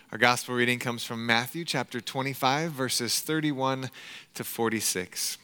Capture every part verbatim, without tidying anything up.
Our gospel reading comes from Matthew chapter twenty-five, verses thirty-one to forty-six.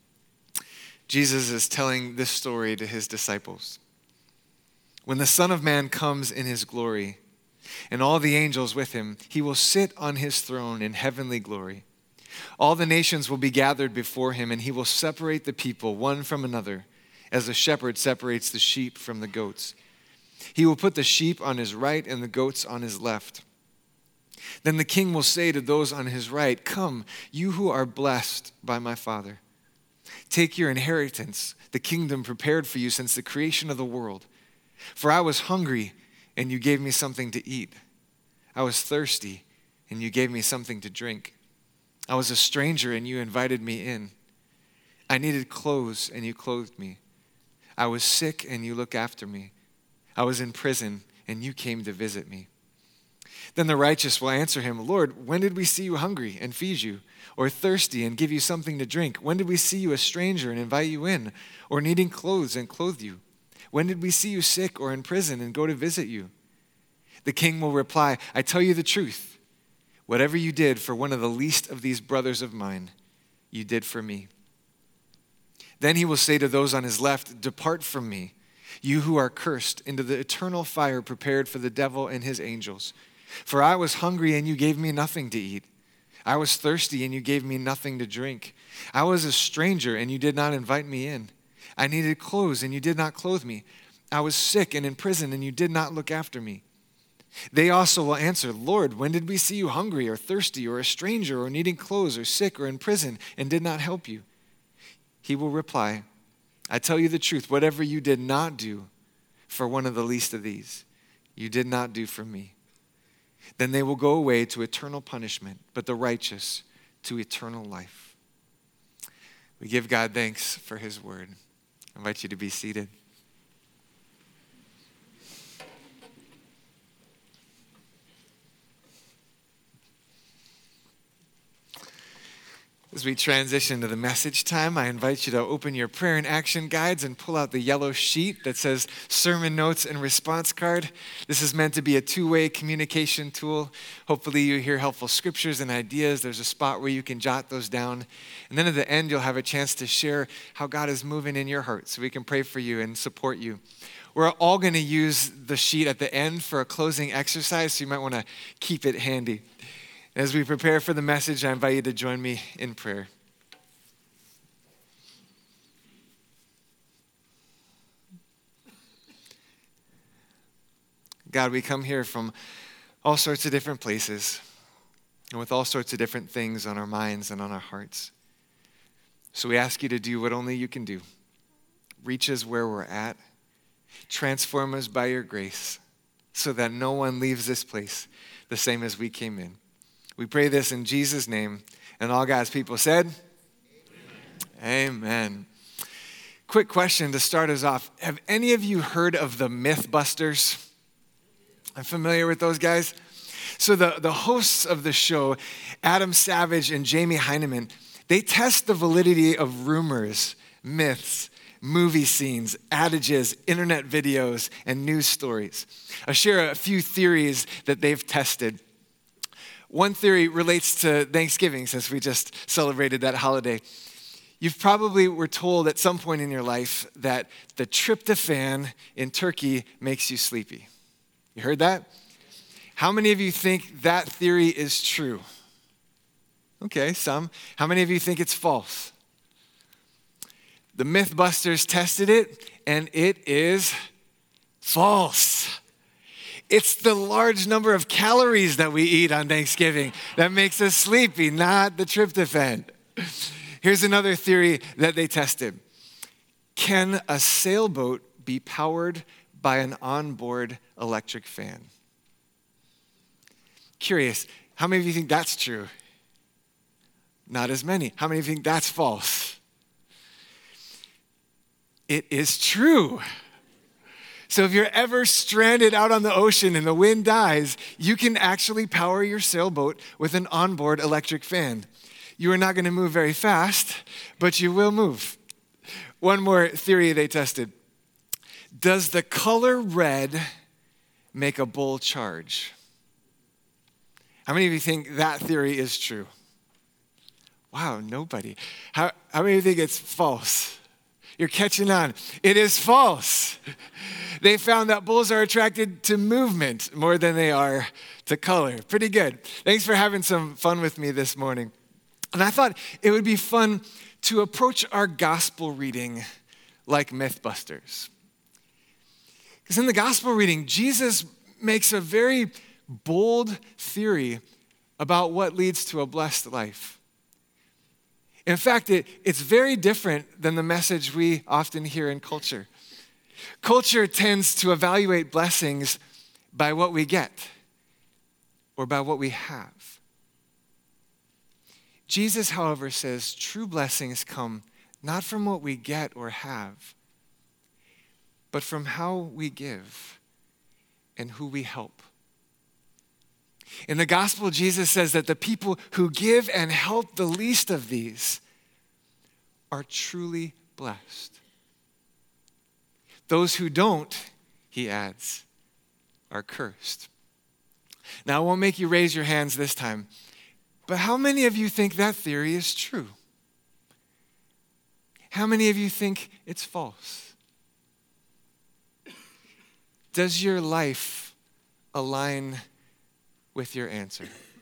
Jesus is telling this story to his disciples. When the Son of Man comes in his glory, and all the angels with him, he will sit on his throne in heavenly glory. All the nations will be gathered before him, and he will separate the people one from another, as a shepherd separates the sheep from the goats. He will put the sheep on his right and the goats on his left. Then the king will say to those on his right, "Come, you who are blessed by my Father. Take your inheritance, the kingdom prepared for you since the creation of the world. For I was hungry, and you gave me something to eat. I was thirsty, and you gave me something to drink. I was a stranger, and you invited me in. I needed clothes, and you clothed me. I was sick, and you looked after me. I was in prison, and you came to visit me." Then the righteous will answer him, "Lord, when did we see you hungry and feed you, or thirsty and give you something to drink? When did we see you a stranger and invite you in, or needing clothes and clothe you? When did we see you sick or in prison and go to visit you?" The king will reply, "I tell you the truth. Whatever you did for one of the least of these brothers of mine, you did for me." Then he will say to those on his left, "Depart from me, you who are cursed, into the eternal fire prepared for the devil and his angels. For I was hungry, and you gave me nothing to eat. I was thirsty, and you gave me nothing to drink. I was a stranger, and you did not invite me in. I needed clothes, and you did not clothe me. I was sick and in prison, and you did not look after me." They also will answer, "Lord, when did we see you hungry or thirsty or a stranger or needing clothes or sick or in prison and did not help you?" He will reply, "I tell you the truth, whatever you did not do for one of the least of these, you did not do for me." Then they will go away to eternal punishment, but the righteous to eternal life. We give God thanks for his word. I invite you to be seated. As we transition to the message time, I invite you to open your prayer and action guides and pull out the yellow sheet that says sermon notes and response card. This is meant to be a two-way communication tool. Hopefully you hear helpful scriptures and ideas. There's a spot where you can jot those down. And then at the end, you'll have a chance to share how God is moving in your heart so we can pray for you and support you. We're all going to use the sheet at the end for a closing exercise, so you might want to keep it handy. As we prepare for the message, I invite you to join me in prayer. God, we come here from all sorts of different places and with all sorts of different things on our minds and on our hearts. So we ask you to do what only you can do. Reach us where we're at. Transform us by your grace so that no one leaves this place the same as we came in. We pray this in Jesus' name, and all God's people said, Amen. Amen. Quick question to start us off. Have any of you heard of the Mythbusters? I'm familiar with those guys. So the, the hosts of the show, Adam Savage and Jamie Heineman, they test the validity of rumors, myths, movie scenes, adages, internet videos, and news stories. I'll share a few theories that they've tested. One theory relates to Thanksgiving, since we just celebrated that holiday. You've probably were told at some point in your life that the tryptophan in turkey makes you sleepy. You heard that? How many of you think that theory is true? Okay, some. How many of you think it's false? The Mythbusters tested it, and it is false. It's the large number of calories that we eat on Thanksgiving that makes us sleepy, not the tryptophan. Here's another theory that they tested. Can a sailboat be powered by an onboard electric fan? Curious, how many of you think that's true? Not as many. How many of you think that's false? It is true. So if you're ever stranded out on the ocean and the wind dies, you can actually power your sailboat with an onboard electric fan. You are not going to move very fast, but you will move. One more theory they tested. Does the color red make a bull charge? How many of you think that theory is true? Wow, nobody. How, how many of you think it's false? You're catching on. It is false. They found that bulls are attracted to movement more than they are to color. Pretty good. Thanks for having some fun with me this morning. And I thought it would be fun to approach our gospel reading like Mythbusters. Because in the gospel reading, Jesus makes a very bold theory about what leads to a blessed life. In fact, it, it's very different than the message we often hear in culture. Culture tends to evaluate blessings by what we get or by what we have. Jesus, however, says true blessings come not from what we get or have, but from how we give and who we help. In the gospel, Jesus says that the people who give and help the least of these are truly blessed. Those who don't, he adds, are cursed. Now, I won't make you raise your hands this time, but how many of you think that theory is true? How many of you think it's false? Does your life align with your answer?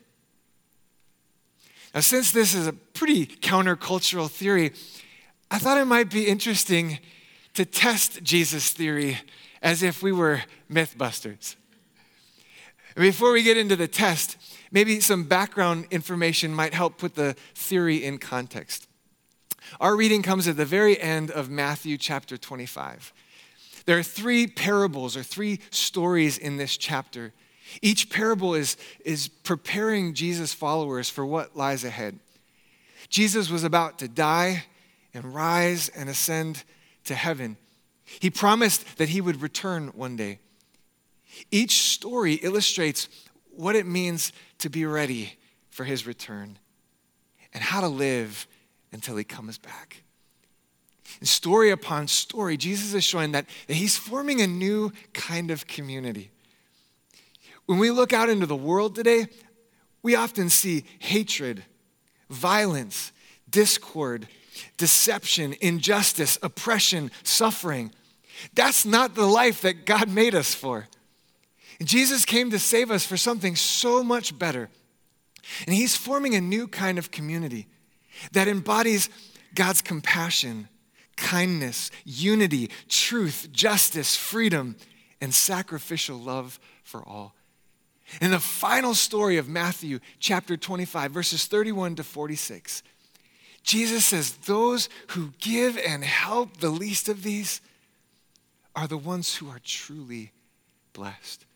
Now, since this is a pretty countercultural theory, I thought it might be interesting to test Jesus' theory as if we were Mythbusters. Before we get into the test, maybe some background information might help put the theory in context. Our reading comes at the very end of Matthew chapter twenty-five. There are three parables or three stories in this chapter. Each parable is, is preparing Jesus' followers for what lies ahead. Jesus was about to die and rise and ascend to heaven. He promised that he would return one day. Each story illustrates what it means to be ready for his return and how to live until he comes back. And story upon story, Jesus is showing that, that he's forming a new kind of community. When we look out into the world today, we often see hatred, violence, discord, deception, injustice, oppression, suffering. That's not the life that God made us for. And Jesus came to save us for something so much better. And he's forming a new kind of community that embodies God's compassion, kindness, unity, truth, justice, freedom, and sacrificial love for all. In the final story of Matthew chapter twenty-five, verses thirty-one to forty-six, Jesus says those who give and help the least of these are the ones who are truly blessed.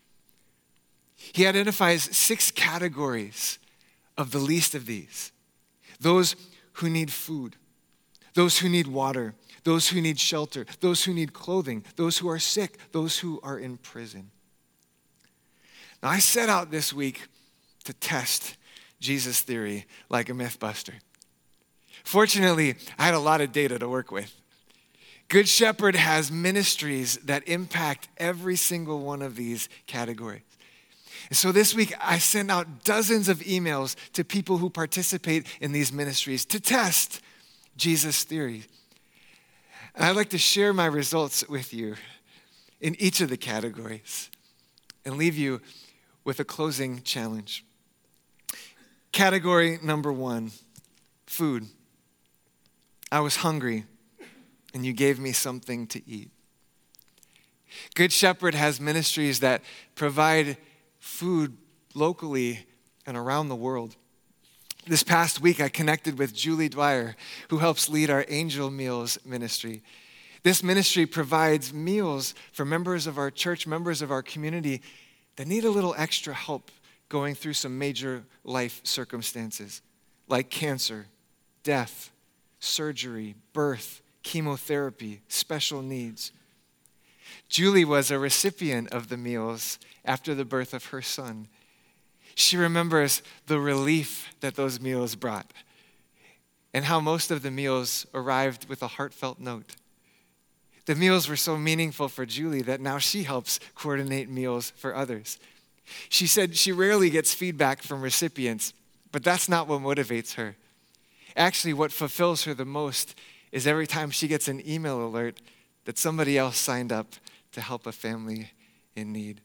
He identifies six categories of the least of these. Those who need food, those who need water, those who need shelter, those who need clothing, those who are sick, those who are in prison. Now, I set out this week to test Jesus' theory like a Mythbuster. Fortunately, I had a lot of data to work with. Good Shepherd has ministries that impact every single one of these categories. And so this week, I sent out dozens of emails to people who participate in these ministries to test Jesus' theory. And I'd like to share my results with you in each of the categories and leave you with a closing challenge. Category number one, food. I was hungry, and you gave me something to eat. Good Shepherd has ministries that provide food locally and around the world. This past week, I connected with Julie Dwyer, who helps lead our Angel Meals ministry. This ministry provides meals for members of our church, members of our community that need a little extra help going through some major life circumstances like cancer, death, surgery, birth, chemotherapy, special needs. Julie was a recipient of the meals after the birth of her son. She remembers the relief that those meals brought and how most of the meals arrived with a heartfelt note. The meals were so meaningful for Julie that now she helps coordinate meals for others. She said she rarely gets feedback from recipients, but that's not what motivates her. Actually, what fulfills her the most is every time she gets an email alert that somebody else signed up to help a family in need.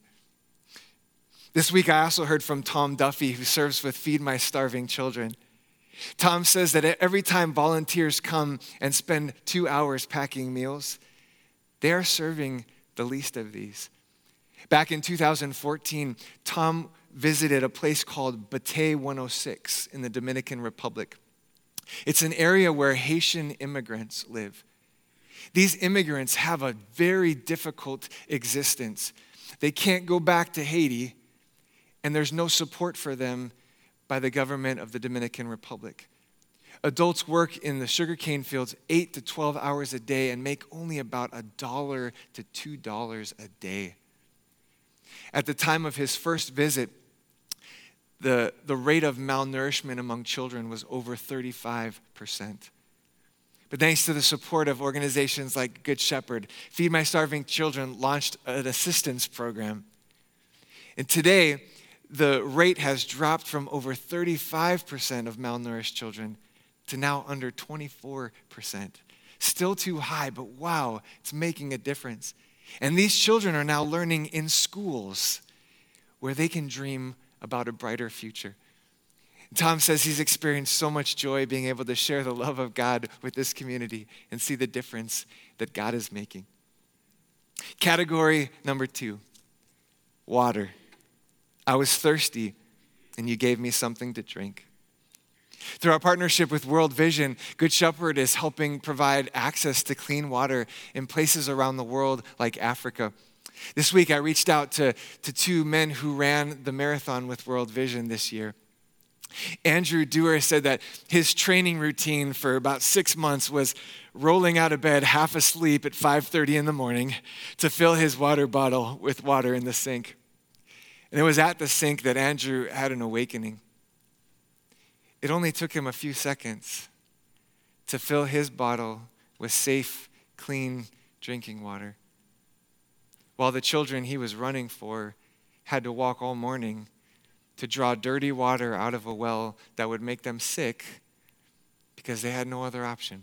This week, I also heard from Tom Duffy, who serves with Feed My Starving Children. Tom says that every time volunteers come and spend two hours packing meals, they are serving the least of these. Back in two thousand fourteen, Tom visited a place called Batey one oh six in the Dominican Republic. It's an area where Haitian immigrants live. These immigrants have a very difficult existence. They can't go back to Haiti, and there's no support for them by the government of the Dominican Republic. Adults work in the sugarcane fields eight to twelve hours a day and make only about a dollar to two dollars a day. At the time of his first visit, the, the rate of malnourishment among children was over thirty-five percent. But thanks to the support of organizations like Good Shepherd, Feed My Starving Children launched an assistance program. And today, the rate has dropped from over thirty-five percent of malnourished children to now under twenty-four percent. Still too high, but wow, it's making a difference. And these children are now learning in schools where they can dream about a brighter future. Tom says he's experienced so much joy being able to share the love of God with this community and see the difference that God is making. Category number two, water. I was thirsty, and you gave me something to drink. Through our partnership with World Vision, Good Shepherd is helping provide access to clean water in places around the world like Africa. This week, I reached out to, to two men who ran the marathon with World Vision this year. Andrew Dewar said that his training routine for about six months was rolling out of bed half asleep at five thirty in the morning to fill his water bottle with water in the sink. And it was at the sink that Andrew had an awakening. It only took him a few seconds to fill his bottle with safe, clean drinking water, while the children he was running for had to walk all morning to draw dirty water out of a well that would make them sick because they had no other option.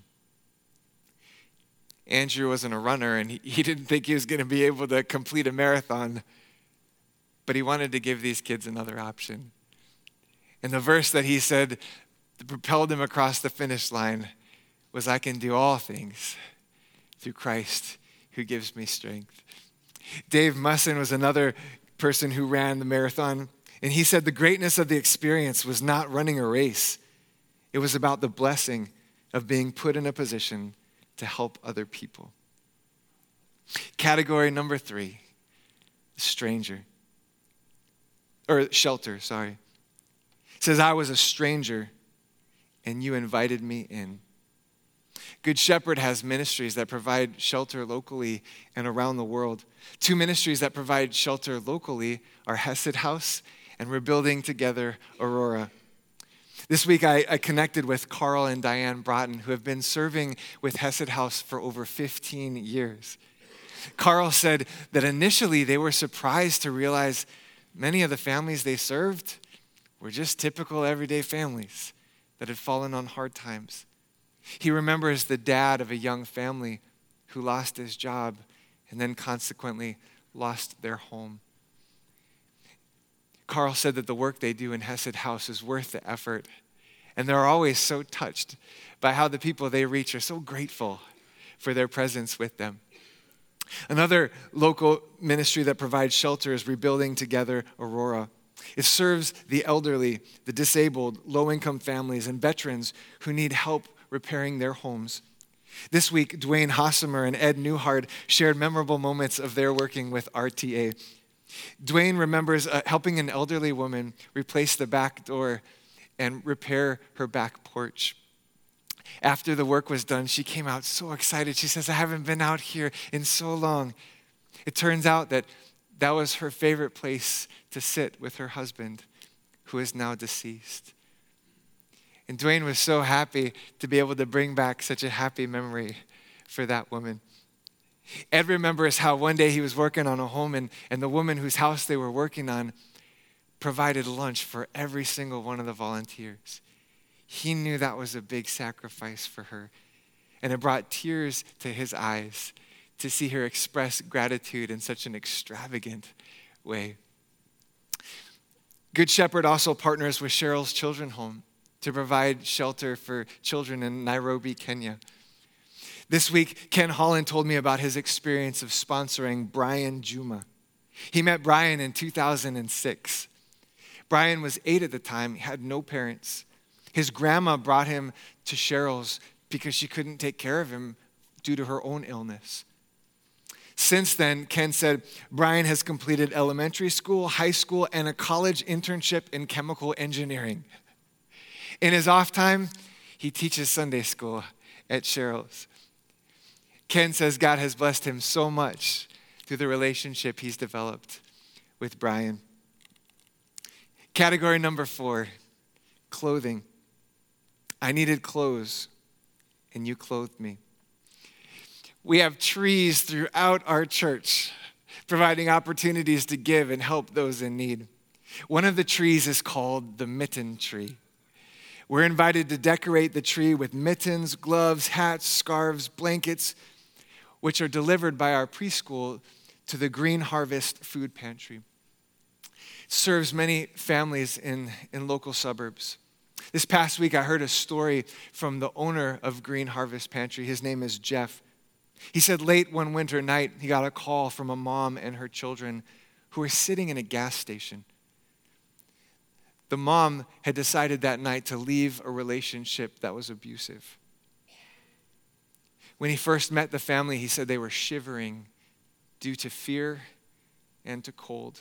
Andrew wasn't a runner, and he, he didn't think he was going to be able to complete a marathon, but he wanted to give these kids another option. And the verse that he said that propelled him across the finish line was, "I can do all things through Christ who gives me strength." Dave Musson was another person who ran the marathon, and he said the greatness of the experience was not running a race. It was about the blessing of being put in a position to help other people. Category number three, stranger. Or shelter, sorry. It says, I was a stranger and you invited me in. Good Shepherd has ministries that provide shelter locally and around the world. Two ministries that provide shelter locally are Hesed House and Rebuilding Together Aurora. This week I, I connected with Carl and Diane Broughton, who have been serving with Hesed House for over fifteen years. Carl said that initially they were surprised to realize many of the families they served were just typical everyday families that had fallen on hard times. He remembers the dad of a young family who lost his job and then consequently lost their home. Carl said that the work they do in Hesed House is worth the effort, and they're always so touched by how the people they reach are so grateful for their presence with them. Another local ministry that provides shelter is Rebuilding Together Aurora. It serves the elderly, the disabled, low-income families, and veterans who need help repairing their homes. This week, Dwayne Hossamer and Ed Newhard shared memorable moments of their working with R T A. Dwayne remembers uh, helping an elderly woman replace the back door and repair her back porch. After the work was done, she came out so excited. She says, I haven't been out here in so long. It turns out that that was her favorite place to sit with her husband, who is now deceased. And Dwayne was so happy to be able to bring back such a happy memory for that woman. Ed remembers how one day he was working on a home, and, and the woman whose house they were working on provided lunch for every single one of the volunteers. He knew that was a big sacrifice for her, and it brought tears to his eyes to see her express gratitude in such an extravagant way. Good Shepherd also partners with Cheryl's Children Home to provide shelter for children in Nairobi, Kenya. This week, Ken Holland told me about his experience of sponsoring Brian Juma. He met Brian in two thousand six. Brian was eight at the time, he had no parents. His grandma brought him to Cheryl's because she couldn't take care of him due to her own illness. Since then, Ken said, Brian has completed elementary school, high school, and a college internship in chemical engineering. In his off time, he teaches Sunday school at Cheryl's. Ken says God has blessed him so much through the relationship he's developed with Brian. Category number four, clothing. I needed clothes, and you clothed me. We have trees throughout our church, providing opportunities to give and help those in need. One of the trees is called the mitten tree. We're invited to decorate the tree with mittens, gloves, hats, scarves, blankets, which are delivered by our preschool to the Green Harvest Food Pantry. It serves many families in, in local suburbs. This past week, I heard a story from the owner of Green Harvest Pantry. His name is Jeff. He said late one winter night, he got a call from a mom and her children who were sitting in a gas station. The mom had decided that night to leave a relationship that was abusive. When he first met the family, he said they were shivering due to fear and to cold.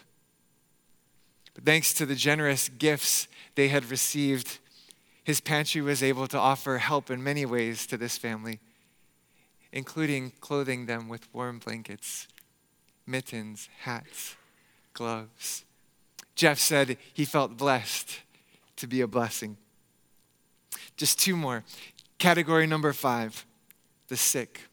But thanks to the generous gifts they had received, his pantry was able to offer help in many ways to this family, including clothing them with warm blankets, mittens, hats, gloves. Jeff said he felt blessed to be a blessing. Just two more. Category number five, the sick.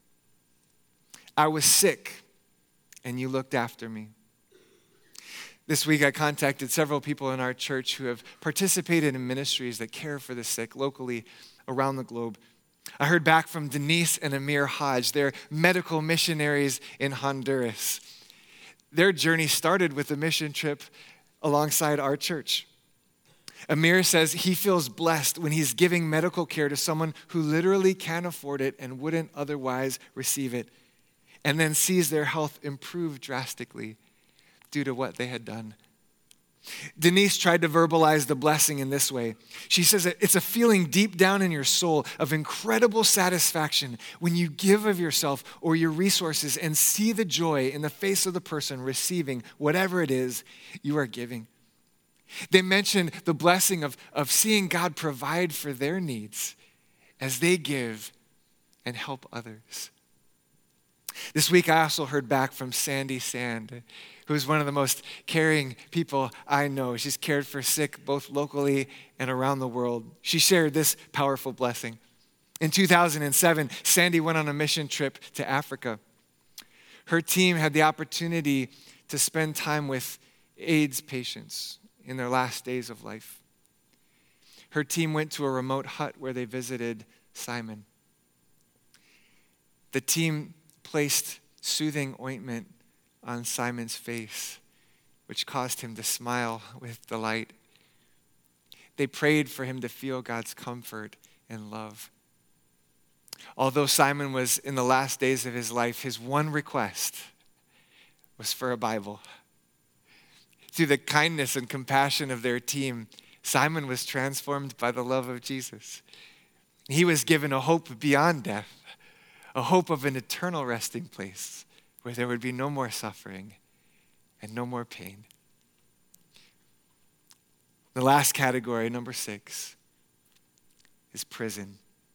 I was sick, and you looked after me. This week, I contacted several people in our church who have participated in ministries that care for the sick locally around the globe. I heard back from Denise and Amir Hodge. They're medical missionaries in Honduras. Their journey started with a mission trip alongside our church. Amir says he feels blessed when he's giving medical care to someone who literally can't afford it and wouldn't otherwise receive it, and then sees their health improve drastically due to what they had done. Denise tried to verbalize the blessing in this way. She says that it's a feeling deep down in your soul of incredible satisfaction when you give of yourself or your resources and see the joy in the face of the person receiving whatever it is you are giving. They mentioned the blessing of, of seeing God provide for their needs as they give and help others. This week, I also heard back from Sandy Sand, who is one of the most caring people I know. She's cared for sick both locally and around the world. She shared this powerful blessing. In two thousand seven, Sandy went on a mission trip to Africa. Her team had the opportunity to spend time with AIDS patients in their last days of life. Her team went to a remote hut where they visited Simon. The team placed soothing ointment on Simon's face, which caused him to smile with delight. They prayed for him to feel God's comfort and love. Although Simon was in the last days of his life, his one request was for a Bible. Through the kindness and compassion of their team, Simon was transformed by the love of Jesus. He was given a hope beyond death, a hope of an eternal resting place where there would be no more suffering and no more pain. The last category, number six, is prison.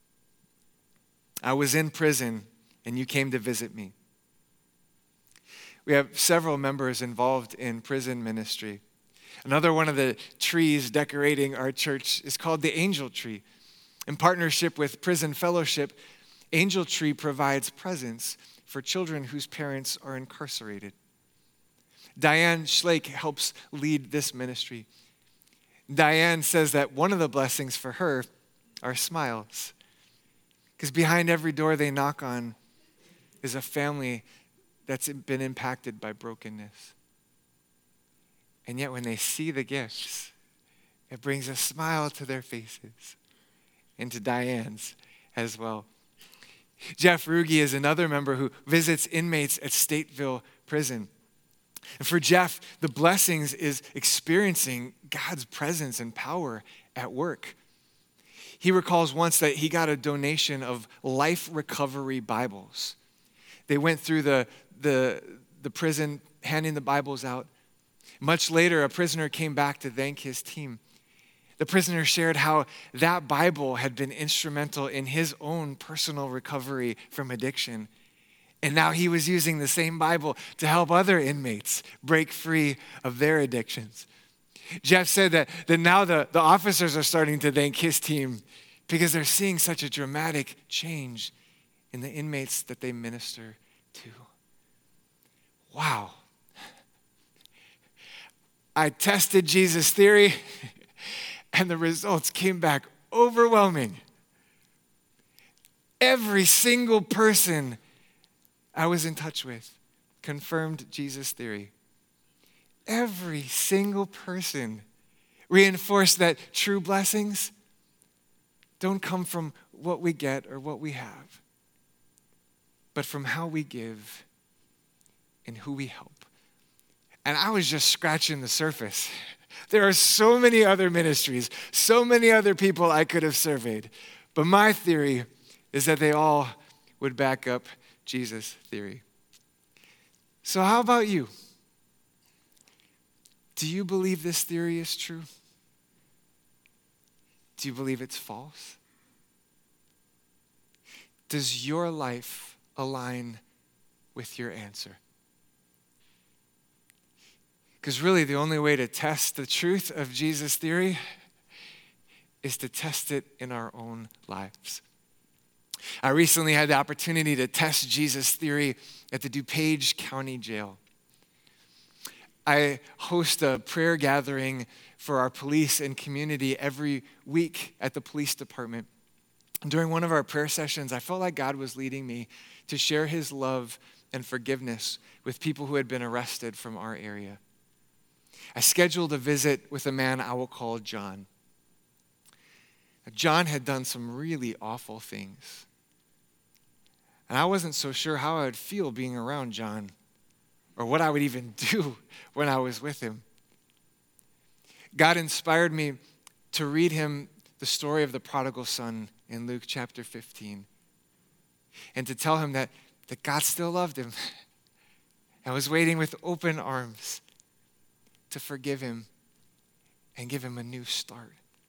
I was in prison and you came to visit me. We have several members involved in prison ministry. Another one of the trees decorating our church is called the Angel Tree. In partnership with Prison Fellowship, Angel Tree provides presents for children whose parents are incarcerated. Diane Schlake helps lead this ministry. Diane says that one of the blessings for her are smiles. Because behind every door they knock on is a family that's been impacted by brokenness. And yet when they see the gifts, it brings a smile to their faces and to Diane's as well. Jeff Ruge is another member who visits inmates at Stateville Prison. And for Jeff, the blessings is experiencing God's presence and power at work. He recalls once that he got a donation of Life Recovery Bibles. They went through the, the, the prison handing the Bibles out. Much later, a prisoner came back to thank his team. The prisoner shared how that Bible had been instrumental in his own personal recovery from addiction. And now he was using the same Bible to help other inmates break free of their addictions. Jeff said that, that now the, the officers are starting to thank his team because they're seeing such a dramatic change in the inmates that they minister to. Wow. I tested Jesus' theory, and the results came back overwhelming. Every single person I was in touch with confirmed Jesus' theory. Every single person reinforced that true blessings don't come from what we get or what we have, but from how we give and who we help. And I was just scratching the surface. There are so many other ministries, so many other people I could have surveyed. But my theory is that they all would back up Jesus' theory. So how about you? Do you believe this theory is true? Do you believe it's false? Does your life align with your answer? Because really the only way to test the truth of Jesus' theory is to test it in our own lives. I recently had the opportunity to test Jesus' theory at the DuPage County Jail. I host a prayer gathering for our police and community every week at the police department. During one of our prayer sessions, I felt like God was leading me to share his love and forgiveness with people who had been arrested from our area. I scheduled a visit with a man I will call John. John had done some really awful things. And I wasn't so sure how I would feel being around John or what I would even do when I was with him. God inspired me to read him the story of the prodigal son in Luke chapter fifteen and to tell him that, that God still loved him and was waiting with open arms to forgive him and give him a new start.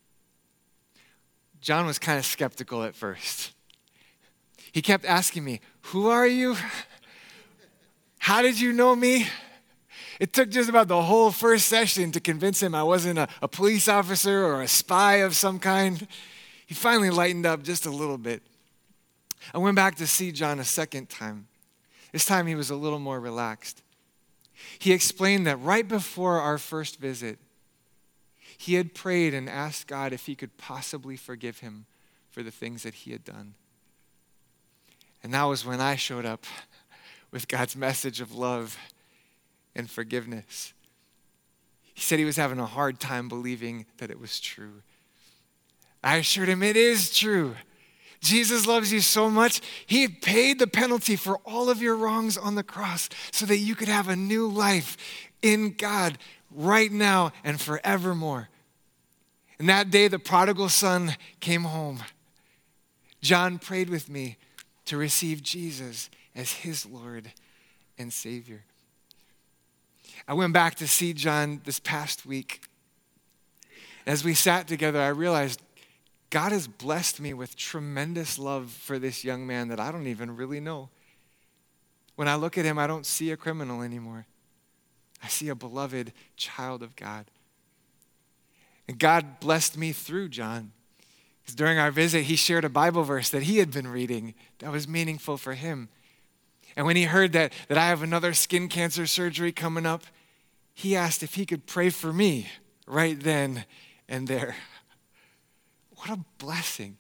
John was kind of skeptical at first. He kept asking me, "Who are you? How did you know me?" It took just about the whole first session to convince him I wasn't a, a police officer or a spy of some kind. He finally lightened up just a little bit. I went back to see John a second time. This time he was a little more relaxed. He explained that right before our first visit, he had prayed and asked God if he could possibly forgive him for the things that he had done. And that was when I showed up with God's message of love and forgiveness. He said he was having a hard time believing that it was true. I assured him it is true. Jesus loves you so much, he paid the penalty for all of your wrongs on the cross so that you could have a new life in God right now and forevermore. And that day, the prodigal son came home. John prayed with me to receive Jesus as his Lord and Savior. I went back to see John this past week. As we sat together, I realized God has blessed me with tremendous love for this young man that I don't even really know. When I look at him, I don't see a criminal anymore. I see a beloved child of God. And God blessed me through John. Because during our visit, he shared a Bible verse that he had been reading that was meaningful for him. And when he heard that, that I have another skin cancer surgery coming up, he asked if he could pray for me right then and there. What a blessing.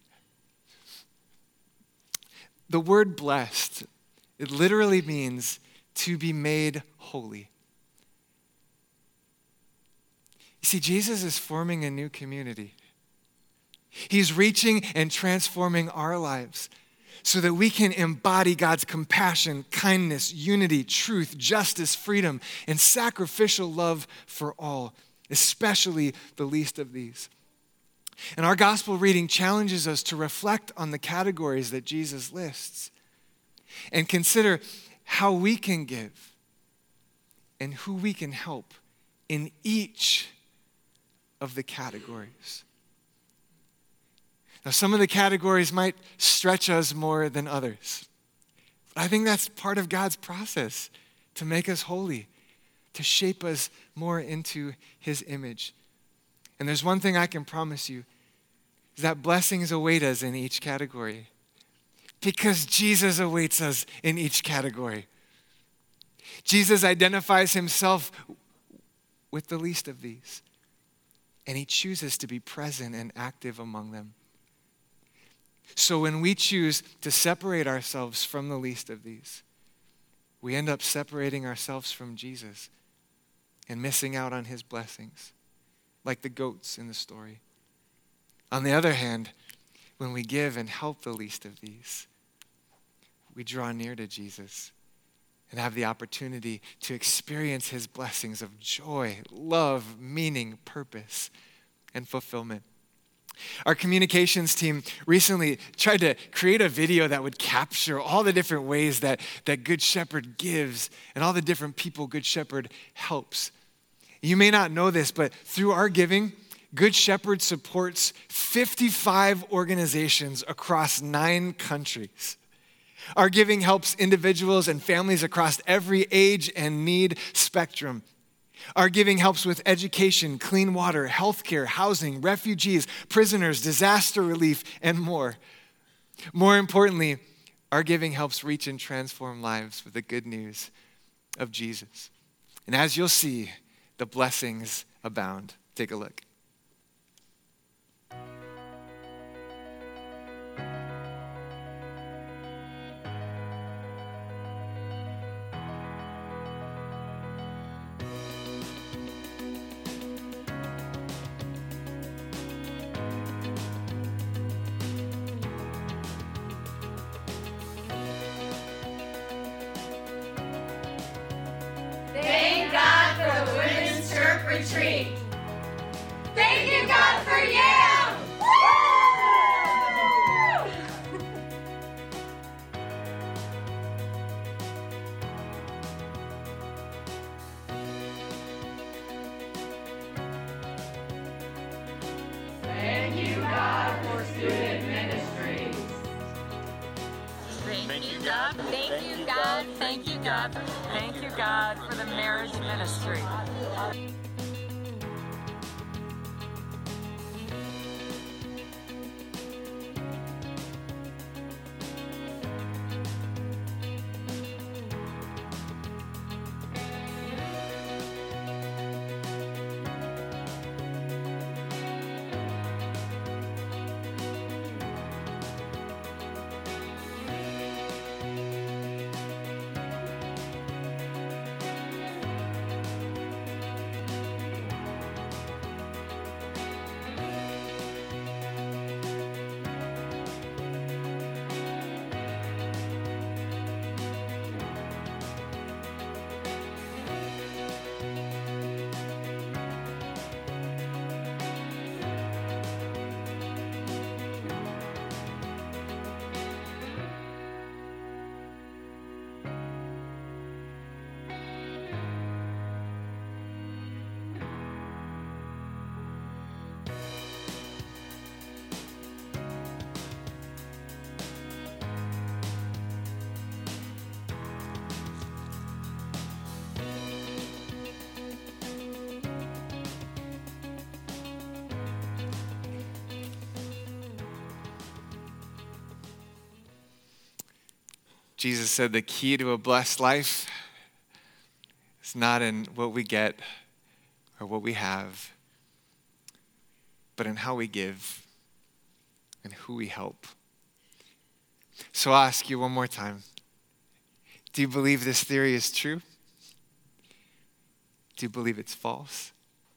The word blessed, it literally means to be made holy. You see, Jesus is forming a new community. He's reaching and transforming our lives so that we can embody God's compassion, kindness, unity, truth, justice, freedom, and sacrificial love for all, especially the least of these. And our gospel reading challenges us to reflect on the categories that Jesus lists and consider how we can give and who we can help in each of the categories. Now, some of the categories might stretch us more than others. But I think that's part of God's process to make us holy, to shape us more into his image. And there's one thing I can promise you, is that blessings await us in each category because Jesus awaits us in each category. Jesus identifies himself with the least of these, and he chooses to be present and active among them. So when we choose to separate ourselves from the least of these, we end up separating ourselves from Jesus and missing out on his blessings, like the goats in the story. On the other hand, when we give and help the least of these, we draw near to Jesus and have the opportunity to experience his blessings of joy, love, meaning, purpose, and fulfillment. Our communications team recently tried to create a video that would capture all the different ways that, that Good Shepherd gives and all the different people Good Shepherd helps. You may not know this, but through our giving, Good Shepherd supports fifty-five organizations across nine countries. Our giving helps individuals and families across every age and need spectrum. Our giving helps with education, clean water, healthcare, housing, refugees, prisoners, disaster relief, and more. More importantly, our giving helps reach and transform lives with the good news of Jesus. And as you'll see, the blessings abound. Take a look. Thank God for the Women's Church Retreat. Thank you, God, for Yam! Woo! Thank you, God, for student ministries. Thank you, God. Thank you, God. Thank you, God. Thank you, God, for the marriage ministry. Jesus said the key to a blessed life is not in what we get, or what we have, but in how we give and who we help. So I'll ask you one more time. Do you believe this theory is true? Do you believe it's false?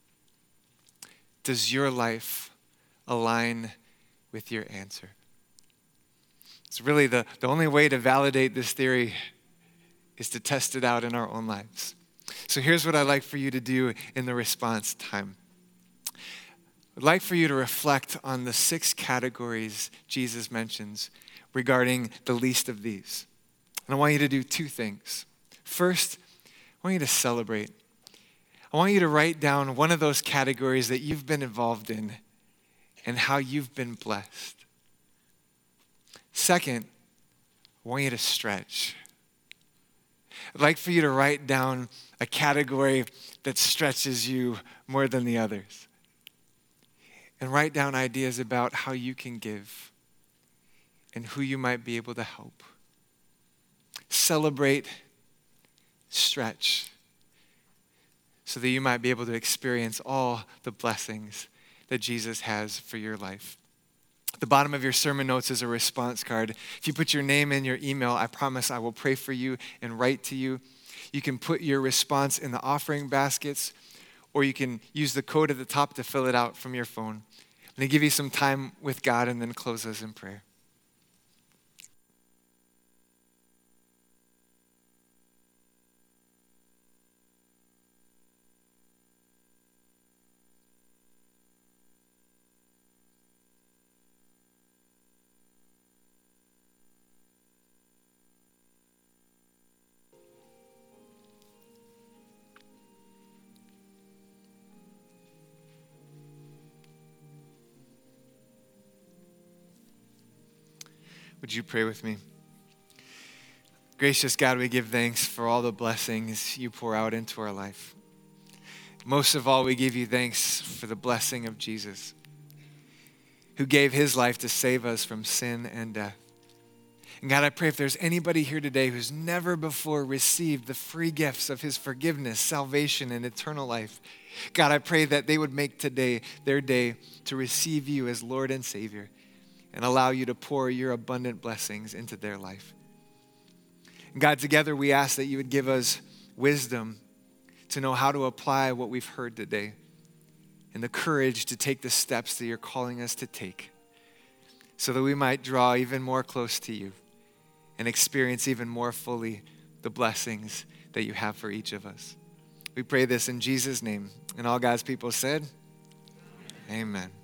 Does your life align with your answer? It's really the, the only way to validate this theory is to test it out in our own lives. So here's what I'd like for you to do in the response time. I'd like for you to reflect on the six categories Jesus mentions regarding the least of these. And I want you to do two things. First, I want you to celebrate. I want you to write down one of those categories that you've been involved in and how you've been blessed. Second, I want you to stretch. I'd like for you to write down a category that stretches you more than the others. And write down ideas about how you can give and who you might be able to help. Celebrate, stretch, so that you might be able to experience all the blessings that Jesus has for your life. At the bottom of your sermon notes is a response card. If you put your name in your email, I promise I will pray for you and write to you. You can put your response in the offering baskets, or you can use the code at the top to fill it out from your phone. I'm going to give you some time with God and then close us in prayer. Would you pray with me? Gracious God, we give thanks for all the blessings you pour out into our life. Most of all, we give you thanks for the blessing of Jesus, who gave his life to save us from sin and death. And God, I pray if there's anybody here today who's never before received the free gifts of his forgiveness, salvation, and eternal life, God, I pray that they would make today their day to receive you as Lord and Savior, and allow you to pour your abundant blessings into their life. And God, together we ask that you would give us wisdom to know how to apply what we've heard today, and the courage to take the steps that you're calling us to take, so that we might draw even more close to you and experience even more fully the blessings that you have for each of us. We pray this in Jesus' name. And all God's people said, amen.